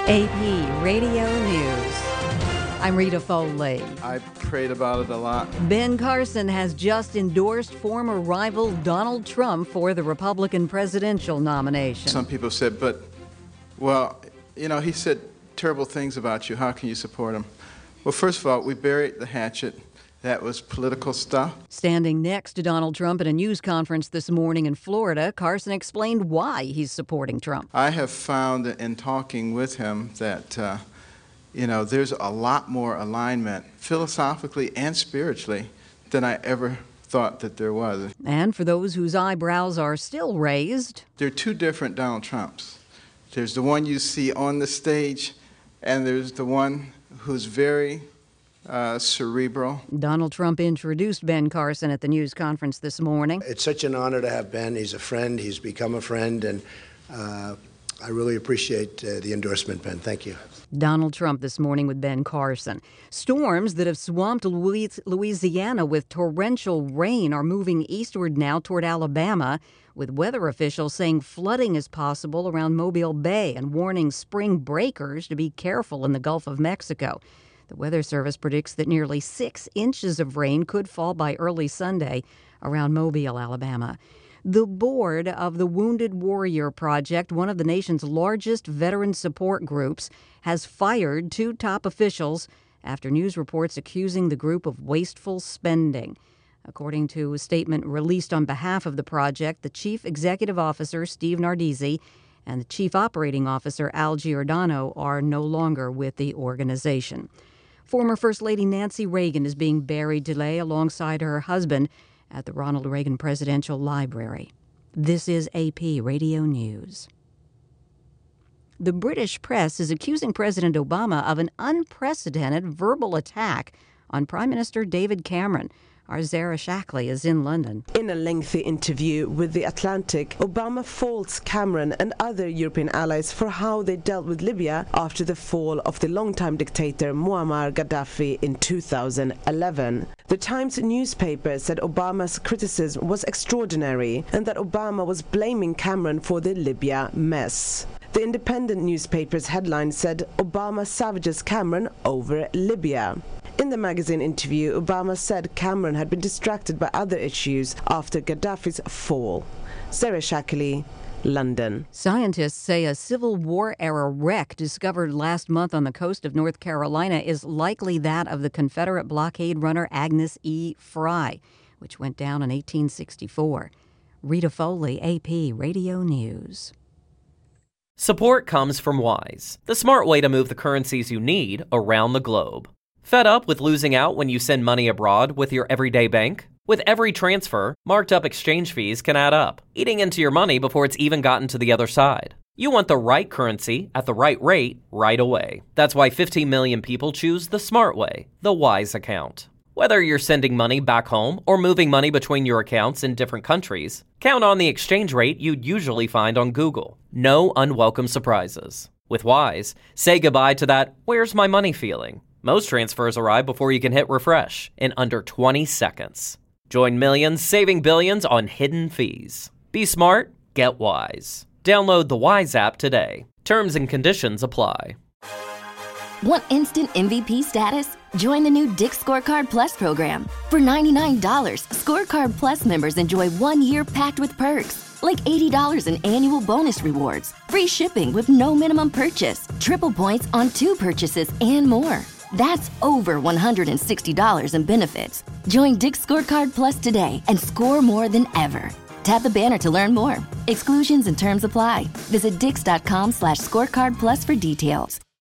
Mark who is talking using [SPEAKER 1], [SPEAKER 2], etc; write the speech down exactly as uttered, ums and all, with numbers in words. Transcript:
[SPEAKER 1] A P Radio News. I'm Rita Foley.
[SPEAKER 2] I prayed about it a lot.
[SPEAKER 1] Ben Carson has just endorsed former rival Donald Trump for the Republican presidential nomination.
[SPEAKER 2] Some people said, but, well, you know, he said terrible things about you. How can you support him? Well, first of all, we buried the hatchet. That was political stuff.
[SPEAKER 1] Standing next to Donald Trump at a news conference this morning in Florida, Carson explained why he's supporting Trump.
[SPEAKER 2] I have found in talking with him that, uh, you know, there's a lot more alignment philosophically and spiritually than I ever thought that there was.
[SPEAKER 1] And for those whose eyebrows are still raised,
[SPEAKER 2] there are two different Donald Trumps. There's the one you see on the stage, and there's the one who's very Uh, cerebral.
[SPEAKER 1] Donald Trump introduced Ben Carson at the news conference this morning.
[SPEAKER 3] It's such an honor to have Ben. He's a friend. He's become a friend, and uh, I really appreciate uh, the endorsement, Ben. Thank you.
[SPEAKER 1] Donald Trump this morning with Ben Carson. Storms that have swamped Louisiana with torrential rain are moving eastward now toward Alabama, with weather officials saying flooding is possible around Mobile Bay and warning spring breakers to be careful in the Gulf of Mexico. The Weather Service predicts that nearly six inches of rain could fall by early Sunday around Mobile, Alabama. The board of the Wounded Warrior Project, one of the nation's largest veteran support groups, has fired two top officials after news reports accusing the group of wasteful spending. According to a statement released on behalf of the project, the chief executive officer, Steve Nardizzi, and the chief operating officer, Al Giordano, are no longer with the organization. Former First Lady Nancy Reagan is being buried today alongside her husband at the Ronald Reagan Presidential Library. This is A P Radio News. The British press is accusing President Obama of an unprecedented verbal attack on Prime Minister David Cameron. Our Zara Shackley is in London.
[SPEAKER 4] In a lengthy interview with The Atlantic, Obama faults Cameron and other European allies for how they dealt with Libya after the fall of the longtime dictator Muammar Gaddafi in two thousand eleven. The Times newspaper said Obama's criticism was extraordinary and that Obama was blaming Cameron for the Libya mess. The Independent newspaper's headline said Obama savages Cameron over Libya. In the magazine interview, Obama said Cameron had been distracted by other issues after Gaddafi's fall. Sarah Shackley, London.
[SPEAKER 1] Scientists say a Civil War-era wreck discovered last month on the coast of North Carolina is likely that of the Confederate blockade runner Agnes E. Fry, which went down in eighteen sixty-four. Rita Foley, A P Radio News.
[SPEAKER 5] Support comes from Wise, the smart way to move the currencies you need around the globe. Fed up with losing out when you send money abroad with your everyday bank? With every transfer, marked up exchange fees can add up, eating into your money before it's even gotten to the other side. You want the right currency at the right rate right away. That's why fifteen million people choose the smart way, the Wise account. Whether you're sending money back home or moving money between your accounts in different countries, count on the exchange rate you'd usually find on Google. No unwelcome surprises. With Wise, say goodbye to that "where's my money" feeling. Most transfers arrive before you can hit refresh in under twenty seconds. Join millions saving billions on hidden fees. Be smart, get Wise. Download the Wise app today. Terms and conditions apply.
[SPEAKER 6] Want instant M V P status? Join the new Dick's Scorecard Plus program. For ninety-nine dollars, Scorecard Plus members enjoy one year packed with perks, like eighty dollars in annual bonus rewards, free shipping with no minimum purchase, triple points on two purchases, and more. That's over one hundred sixty dollars in benefits. Join Dick's Scorecard Plus today and score more than ever. Tap the banner to learn more. Exclusions and terms apply. Visit dix.com slash scorecard plus for details.